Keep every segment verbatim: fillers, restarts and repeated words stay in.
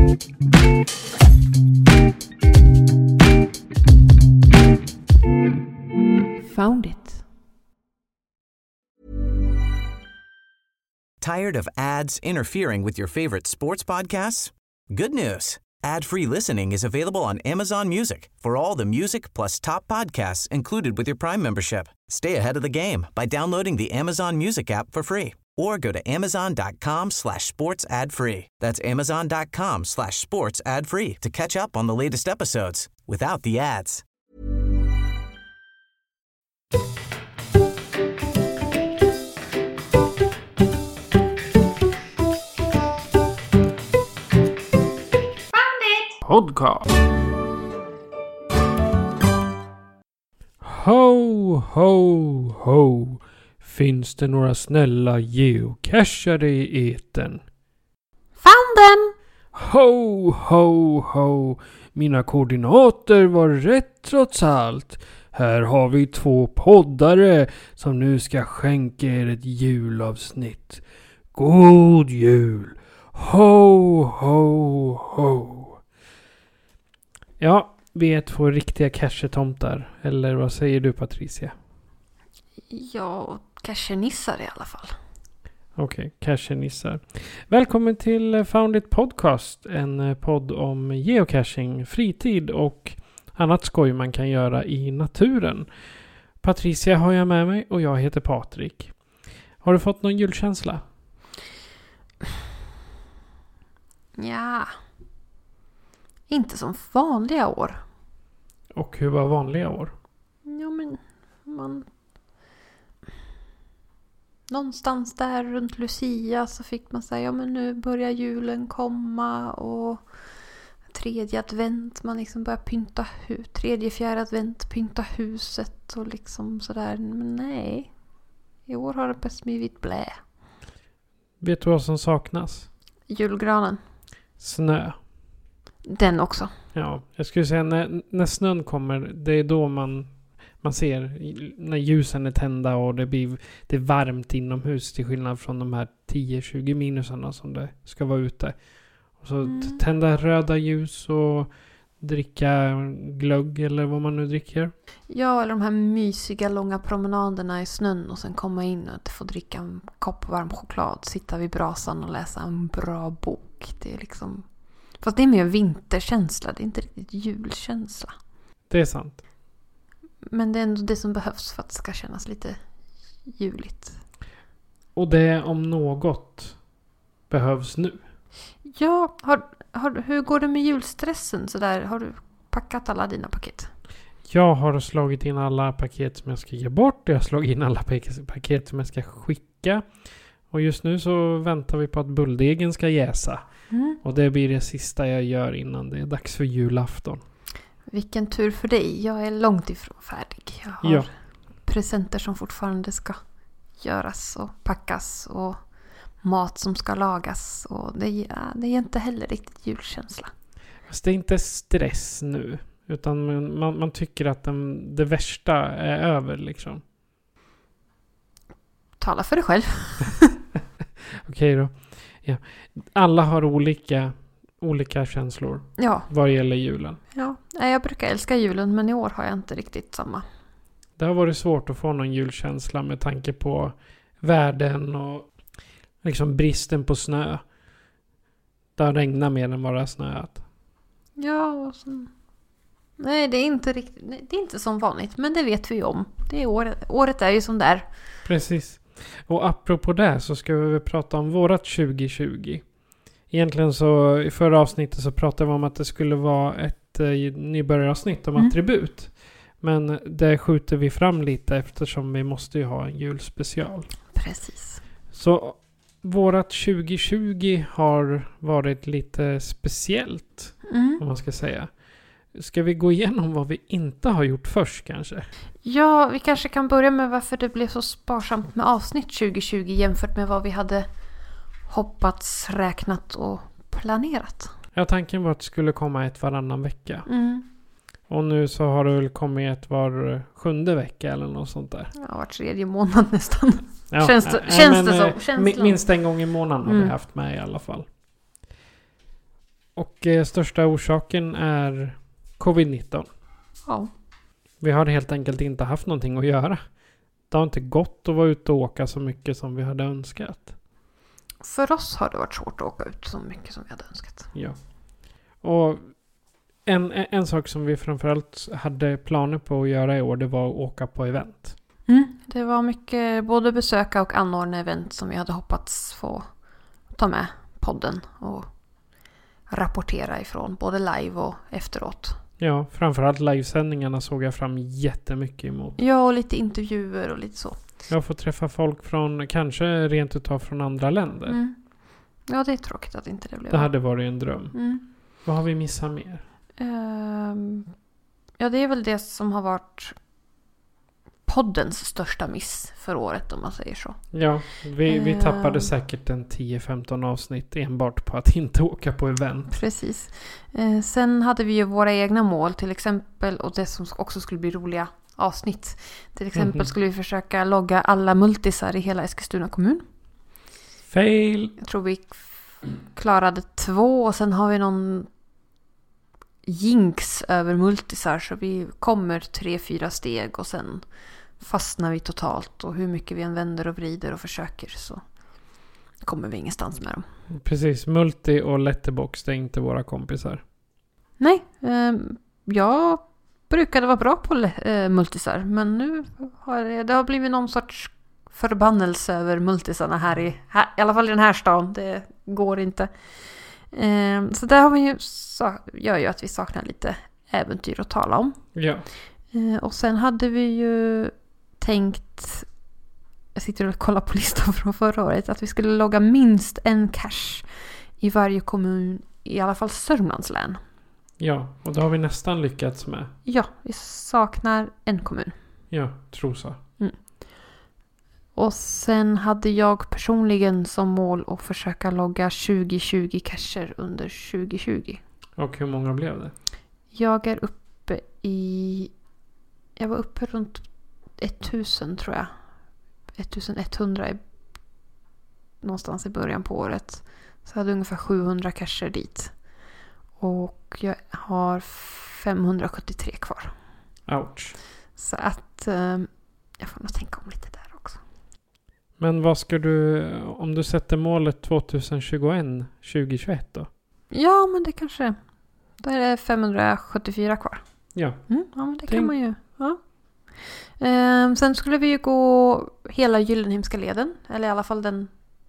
Found it. Tired of ads interfering with your favorite sports podcasts? Good news. Ad-free listening is available on Amazon Music for all the music plus top podcasts included with your Prime membership. Stay ahead of the game by downloading the Amazon Music app for free or go to amazon.com slash sports ad free. That's amazon.com slash sports ad free to catch up on the latest episodes without the ads. Podcast. Ho, ho, ho. Finns det några snälla geocachare i eten? Found them! Ho, ho, ho. Mina koordinater var rätt trots allt. Här har vi två poddare som nu ska skänka er ett julavsnitt. God jul! Ho, ho, ho. Ja, vi är två riktiga cache-tomtar. Eller vad säger du, Patricia? Ja, cache-nissar i alla fall. Okej, okay, cache-nissar. Välkommen till Found It Podcast. En podd om geocaching, fritid och annat skoj man kan göra i naturen. Patricia har jag med mig och jag heter Patrik. Har du fått någon julkänsla? Ja... Inte som vanliga år. Och hur var vanliga år? Ja, men man... Någonstans där runt Lucia så fick man säga, ja men nu börjar julen komma och tredje advent, man liksom börjar pynta hus. Tredje, fjärde advent, pynta huset och liksom sådär. Men nej, i år har det bara smivit blä. Vet du vad som saknas? Julgranen. Snö. Den också. Ja, jag skulle säga när, när snön kommer, det är då man, man ser när ljusen är tända och det blir det är varmt inomhus till skillnad från de här tio tjugo minusarna som det ska vara ute. Och så mm. tända röda ljus och dricka glögg eller vad man nu dricker. Ja, eller de här mysiga långa promenaderna i snön och sen komma in och få dricka en kopp varm choklad, sitta vid brasan och läsa en bra bok. Det är liksom... Fast det är mer vinterkänsla. Det är inte riktigt julkänsla. Det är sant. Men det är ändå det som behövs för att det ska kännas lite juligt. Och det om något behövs nu. Ja, har, har, hur går det med julstressen? Så där, har du packat alla dina paket? Jag har slagit in alla paket som jag ska ge bort. Jag har slagit in alla paket som jag ska skicka. Och just nu så väntar vi på att bulldegen ska jäsa. Mm. Och det blir det sista jag gör innan det är dags för julafton. Vilken tur för dig. Jag är långt ifrån färdig. Jag har ja. presenter som fortfarande ska göras och packas. Och mat som ska lagas. Och det, ja, det är inte heller riktigt julkänsla. Fast det är inte stress nu. Utan man, man tycker att den, det värsta är över liksom. Tala för dig själv. Okej då. Ja. Alla har olika, olika känslor ja. vad gäller julen. Ja, jag brukar älska julen men i år har jag inte riktigt samma. Det har varit svårt att få någon julkänsla med tanke på världen och liksom bristen på snö. Det har regnat mer än vad det har snöat. Ja, och så... Nej, det är inte riktigt, nej, det är inte som vanligt, men det vet vi om. Det är året, året är ju som där. Precis. Och apropå det så ska vi prata om vårat tjugo tjugo. Egentligen så i förra avsnittet så pratade vi om att det skulle vara ett eh, nybörjaravsnitt om mm. attribut. Men det skjuter vi fram lite eftersom vi måste ju ha en julspecial. Precis. Så vårat tjugo tjugo har varit lite speciellt mm. om man ska säga. Ska vi gå igenom vad vi inte har gjort först kanske? Ja, vi kanske kan börja med varför det blev så sparsamt med avsnitt tjugo tjugo jämfört med vad vi hade hoppats, räknat och planerat. Ja, tanken var att det skulle komma ett varannan vecka. Mm. Och nu så har det väl kommit ett var sjunde vecka eller något sånt där. Ja, var tredje månad nästan. Ja, känns det, äh, känns men, det så? Känns minst en gång i månaden har mm. vi haft med i alla fall. Och eh, största orsaken är covid nitton. Ja. Vi har helt enkelt inte haft någonting att göra. Det har inte gått att vara ute och åka så mycket som vi hade önskat. För oss har det varit svårt att åka ut så mycket som vi hade önskat. Ja. Och en, en sak som vi framförallt hade planer på att göra i år, det var att åka på event. Mm, det var mycket både besöka och anordna event som vi hade hoppats få ta med podden och rapportera ifrån, både live och efteråt. Ja, framförallt livesändningarna såg jag fram jättemycket emot. Ja, och lite intervjuer och lite så. Jag får träffa folk från, kanske rent utav från andra länder. Mm. Ja, det är tråkigt att inte det blev. Det hade varit en dröm. Mm. Vad har vi missat mer? Um, ja, det är väl det som har varit poddens största miss för året, om man säger så. Ja, vi, vi um, tappade säkert en tio femton avsnitt enbart på att inte åka på event. Precis. Uh, sen hade vi ju våra egna mål, till exempel, och det som också skulle bli roliga avsnitt. Till exempel mm-hmm. skulle vi försöka logga alla multisar i hela Eskilstuna kommun. Fail! Jag tror vi klarade två, och sen har vi någon jinx över multisar, så vi kommer tre, fyra steg och sen fastnar vi totalt, och hur mycket vi än vänder och vrider och försöker så kommer vi ingenstans med dem. Precis, multi och letterbox, det är inte våra kompisar. Nej, eh, jag brukade vara bra på eh, multisar, men nu har det, det har blivit någon sorts förbannelse över multisarna här i, här, i alla fall i den här stan. Det går inte. Eh, så där har vi ju, så, gör ju att vi saknar lite äventyr att tala om. Ja. Eh, och sen hade vi ju tänkt, jag sitter och kollar på listan från förra året, att vi skulle logga minst en cache i varje kommun, i alla fall Sörmlands län. Ja, och det har vi nästan lyckats med. Ja, vi saknar en kommun. Ja, Trosa. Mm. Och sen hade jag personligen som mål att försöka logga tjugo tjugo cacher under tjugo tjugo. Och hur många blev det? Jag är uppe i... Jag var uppe runt tusen tror jag. elva hundra i, någonstans i början på året. Så jag hade ungefär sjuhundra cacher dit. Och jag har femhundrasjuttiotre kvar. Ouch. Så att eh, jag får nog tänka om lite där också. Men vad ska du, om du sätter målet tjugohundratjugoett, tjugohundratjugoett då? Ja, men det kanske, då är det femhundrasjuttiofyra kvar. Ja. Mm, ja, men det Tänk. kan man ju. Ja. Eh, sen skulle vi ju gå hela Gyllenhemska leden, eller i alla fall den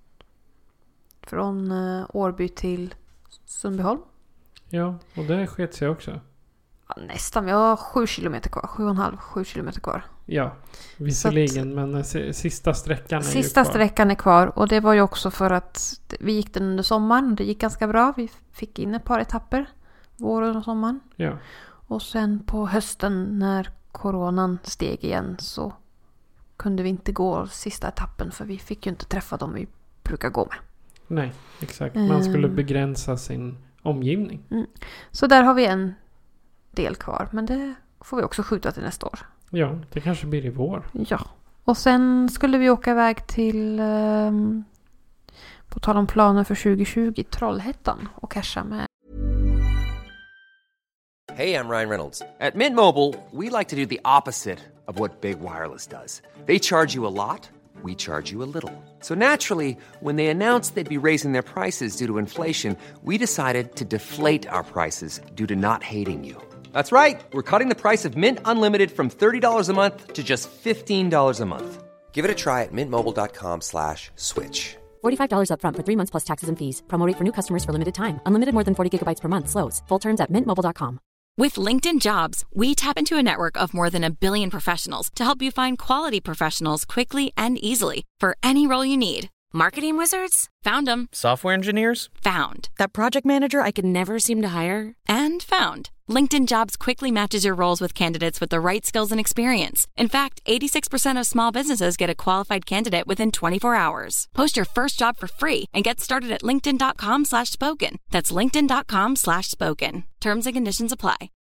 från eh, Årby till Sundbyholm. Ja, och det sket sig också. Ja, nästan, vi har sju kilometer kvar. Sju och en halv, sju kilometer kvar. Ja, visserligen, att, men sista sträckan är Sista ju kvar. sträckan är kvar, och det var ju också för att vi gick den under sommaren. Det gick ganska bra. Vi fick in ett par etapper våren och sommaren. Ja. Och sen på hösten när coronan steg igen så kunde vi inte gå sista etappen, för vi fick ju inte träffa dem vi brukar gå med. Nej, exakt. Man skulle begränsa sin omgivning. Mm. Så där har vi en del kvar, men det får vi också skjuta till nästa år. Ja, det kanske blir i vår. Ja, och sen skulle vi åka iväg till, um, på tal om planer för tjugo tjugo, Trollhättan och casha med. Hey, I'm Ryan Reynolds. At Mint Mobile, we like to do the opposite of what Big Wireless does. They charge you a lot, we charge you a little. So naturally, when they announced they'd be raising their prices due to inflation, we decided to deflate our prices due to not hating you. That's right. We're cutting the price of Mint Unlimited from thirty dollars a month to just fifteen dollars a month. Give it a try at mintmobile.com slash switch. forty-five dollars up front for three months plus taxes and fees. Promo rate for new customers for limited time. Unlimited more than forty gigabytes per month. Slows full terms at mint mobile dot com. With LinkedIn Jobs, we tap into a network of more than a billion professionals to help you find quality professionals quickly and easily for any role you need. Marketing wizards? Found them. Software engineers? Found. That project manager I could never seem to hire? And found. LinkedIn Jobs quickly matches your roles with candidates with the right skills and experience. In fact, eighty-six percent of small businesses get a qualified candidate within twenty-four hours. Post your first job for free and get started at linkedin.com slash spoken. That's linkedin.com slash spoken. Terms and conditions apply.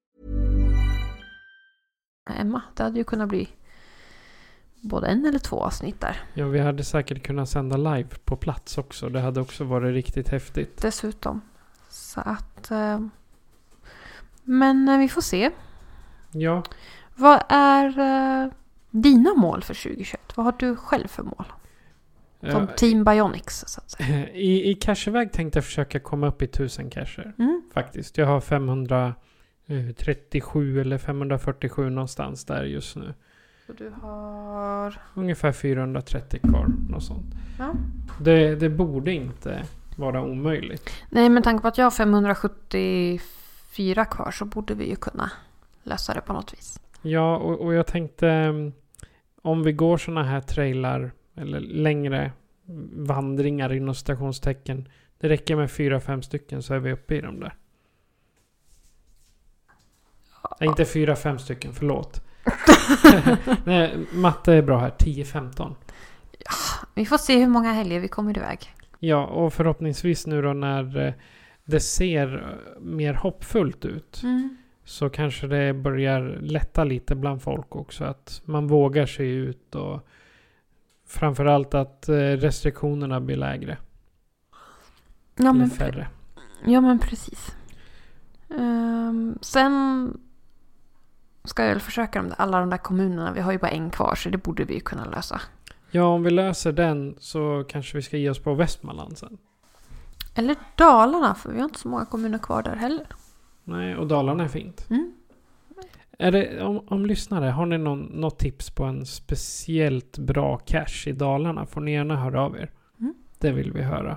Emma, det hade ju kunnat bli både en eller två avsnitt där. Ja, vi hade säkert kunnat sända live på plats också. Det hade också varit riktigt häftigt. Dessutom. Så att... Eh, men eh, vi får se. Ja. Vad är eh, dina mål för tjugohundratjugoett? Vad har du själv för mål? Som Uh, Team Bionics, så att säga. I, i cacheväg tänkte jag försöka komma upp i tusen cacher. Mm. Faktiskt. Jag har femhundratrettiosju eller femhundrafyrtiosju någonstans där just nu. Så du har... Ungefär fyrahundratrettio kvar. Något sånt. Ja. Det, det borde inte vara omöjligt. Nej, men tanke på att jag har femhundrasjuttiofyra kvar så borde vi ju kunna lösa det på något vis. Ja, och, och jag tänkte om vi går såna här trailar eller längre vandringar inom stationstecken. Det räcker med fyra, fem stycken så är vi uppe i dem där. Nej, inte fyra, fem stycken, förlåt. Nej, matte är bra här. tio, femton. Ja, vi får se hur många helger vi kommer iväg. Ja, och förhoppningsvis nu då när det ser mer hoppfullt ut. Mm. Så kanske det börjar lätta lite bland folk också. Att man vågar sig ut och framförallt att restriktionerna blir lägre. Ja, men, färre. Ja, men precis. Um, sen ska jag väl försöka med alla de där kommunerna. Vi har ju bara en kvar så det borde vi ju kunna lösa. Ja, om vi löser den så kanske vi ska ge oss på Västmanland sen. Eller Dalarna, för vi har inte så många kommuner kvar där heller. Nej, och Dalarna är fint. Mm. Är det, om, om lyssnare, har ni någon, något tips på en speciellt bra cache i Dalarna? Får ni gärna höra av er. Mm. Det vill vi höra.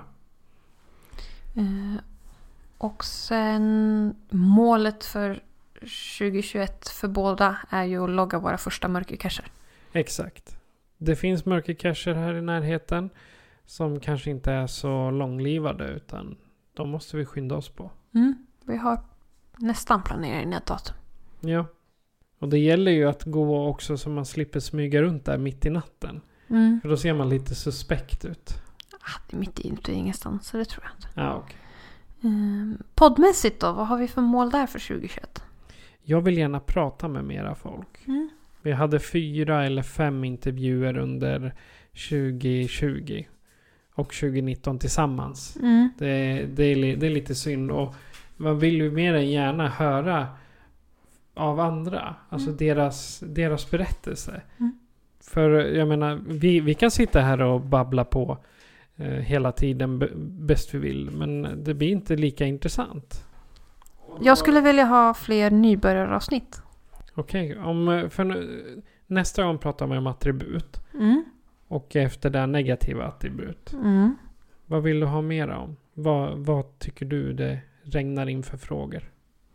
Eh, och sen målet för tjugohundratjugoett för båda är ju att logga våra första mörkercacher. Exakt. Det finns mörkercacher här i närheten som kanske inte är så långlivade utan de måste vi skynda oss på. Mm. Vi har nästan planerat in ett datum. Ja. Och det gäller ju att gå också så man slipper smyga runt där mitt i natten. Mm. För då ser man lite suspekt ut. Ah, det är mitt i inte ingenstans, så det tror jag inte. Ja, okej. Um, poddmässigt då, vad har vi för mål där för tjugohundratjugoett? Jag vill gärna prata med mera folk. Mm. Vi hade fyra eller fem intervjuer under tjugohundratjugo och tjugonitton tillsammans. Mm. Det, det, är, det är lite synd och man vill ju mer än gärna höra av andra. Alltså Mm. deras, deras berättelse. Mm. För jag menar, vi, vi kan sitta här och babbla på eh, hela tiden b- bäst vi vill. Men det blir inte lika intressant. Jag skulle vilja ha fler nybörjaravsnitt. Okej, om för nu, nästa gång pratar vi om attribut. Mm. Och efter det negativa attribut. Mm. Vad vill du ha mer om? Vad, vad tycker du det regnar in för frågor?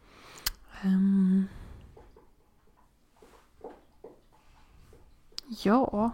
Um. Ja.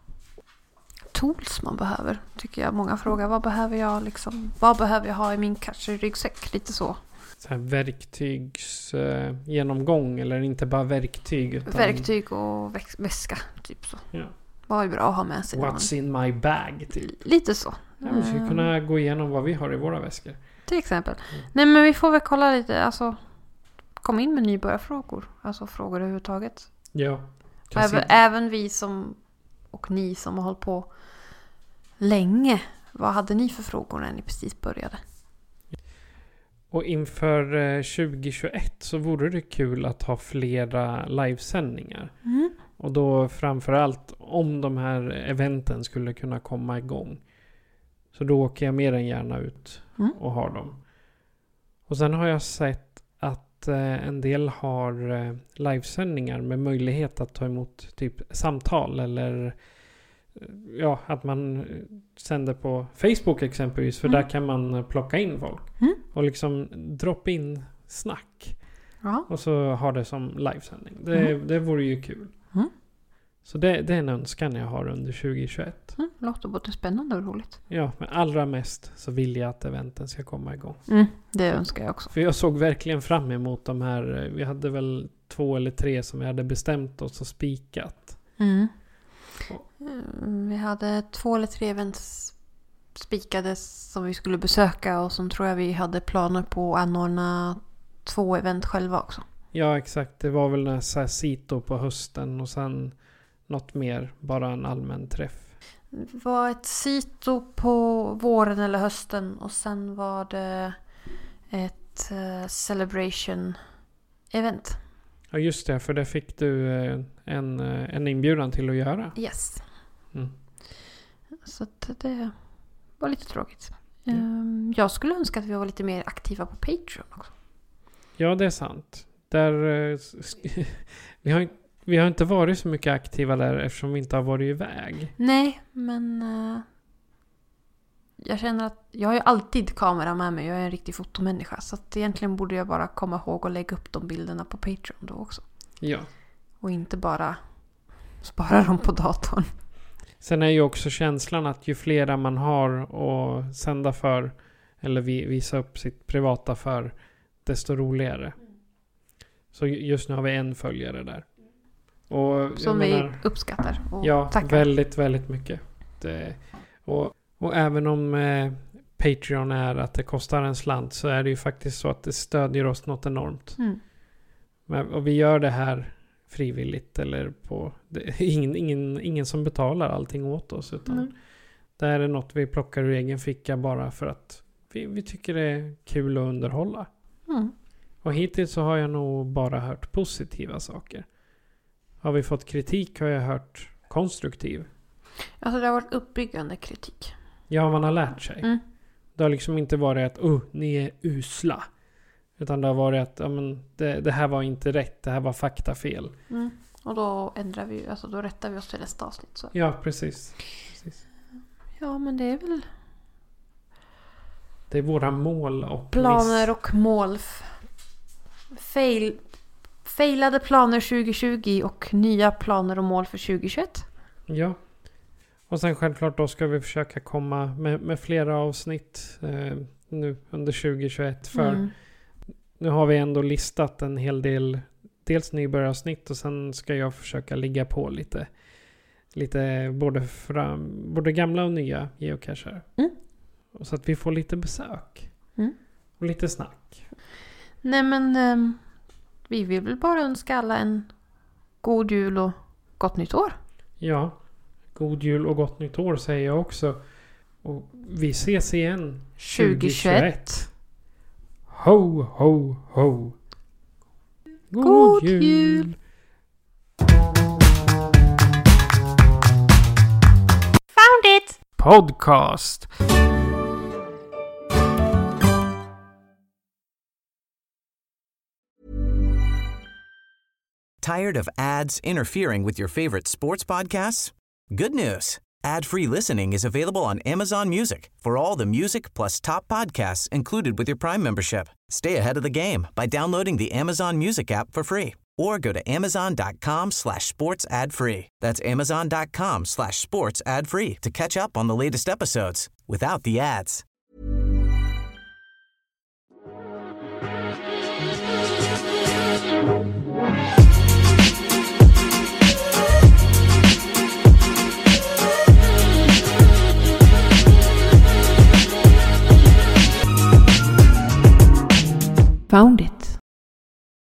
Tools man behöver, tycker jag. Många frågar, vad behöver jag liksom, vad behöver jag ha i min cache-ryggsäck? Lite så. Så här verktygs eh, genomgång eller inte bara verktyg utan Verktyg och väx- väska, typ så. Ja. Vad är bra att ha med sig? What's in my bag typ. Lite så. Ja, vi ska kunna gå igenom vad vi har i våra väskor. Till exempel. Nej, men vi får väl kolla lite, alltså kom in med nybörjarfrågor. Alltså frågor överhuvudtaget. Ja. Även, även vi som och ni som har hållit på länge. Vad hade ni för frågor när ni precis började? Och inför eh, tjugohundratjugoett så vore det kul att ha flera livesändningar. Mm. Och då framförallt om de här eventen skulle kunna komma igång. Så då åker jag mer än gärna ut Mm. och har dem. Och sen har jag sett att eh, en del har eh, livesändningar med möjlighet att ta emot typ samtal eller eh, ja, att man eh, sänder på Facebook exempelvis. För Mm. där kan man eh, plocka in folk. Mm. Och liksom drop in snack. Ja. Och så har det som livesändning. Det, Mm. det vore ju kul. Mm. Så det, det är en önskan jag har under tjugohundratjugoett. Mm, låter både spännande och roligt. Ja, men allra mest så vill jag att eventen ska komma igång. Mm, det önskar jag också. För jag såg verkligen fram emot de här. Vi hade väl två eller tre som vi hade bestämt oss och spikat. Mm. Mm, vi hade två eller tre events spikades som vi skulle besöka och som tror jag vi hade planer på att anordna två event själva också. Ja, exakt. Det var väl en så här sito på hösten och sen något mer. Bara en allmän träff. Det var ett sito på våren eller hösten och sen var det ett uh, celebration-event. Ja, just det. För det fick du eh, en, en inbjudan till att göra. Yes. Mm. Så att det var lite tråkigt. Mm. Um, jag skulle önska att vi var lite mer aktiva på Patreon också. Ja, det är sant. Där, eh, vi, har, vi har inte varit så mycket aktiva där eftersom vi inte har varit iväg. Nej, men uh, jag känner att jag har ju alltid kamera med mig. Jag är en riktig fotomänniska. Så att egentligen borde jag bara komma ihåg och lägga upp de bilderna på Patreon då också. Ja. Och inte bara spara dem på datorn. Sen är ju också känslan att ju flera man har att sända för eller visa upp sitt privata för, desto roligare. Så just nu har vi en följare där. Och som menar, vi uppskattar och ja, tackar. väldigt, väldigt mycket. Det, och, och även om eh, Patreon är att det kostar en slant, så är det ju faktiskt så att det stödjer oss något enormt. Mm. Men, och vi gör det här frivilligt eller på... Det är ingen, ingen, ingen som betalar allting åt oss, utan Mm. det här är något vi plockar ur egen ficka bara för att vi, vi tycker det är kul att underhålla. Mm. Och hittills så har jag nog bara hört positiva saker. Har vi fått kritik har jag hört konstruktiv. Alltså det har varit uppbyggande kritik. Ja, man har lärt sig. Mm. Det har liksom inte varit att oh, ni är usla. Utan det har varit att ja, men det, det här var inte rätt, det här var faktafel. Mm. Och då ändrar vi, alltså då rättar vi oss till nästa avsnitt. Så. Ja, precis. precis. Ja, men det är väl Det är våra mål och planer miss. och mål. Fail, failade planer tjugo tjugo och nya planer och mål för tjugo tjugoett. Ja. Och sen självklart då ska vi försöka komma med, med flera avsnitt eh, nu under tjugo tjugoett. För Mm. nu har vi ändå listat en hel del, dels nybörjaravsnitt och sen ska jag försöka ligga på lite, lite både, fram, både gamla och nya geocacher. Mm. Så att vi får lite besök. Mm. Och lite snack. Nej, men um, vi vill väl bara önska alla en god jul och gott nytt år. Ja, god jul och gott nytt år säger jag också. Och vi ses igen tjugo tjugoett. Ho, ho, ho. God, God jul. jul. Found it! Podcast. Tired of ads interfering with your favorite sports podcasts? Good news. Ad-free listening is available on Amazon Music for all the music plus top podcasts included with your Prime membership. Stay ahead of the game by downloading the Amazon Music app for free or go to amazon.com slash sports ad free. That's amazon.com slash sports ad free to catch up on the latest episodes without the ads.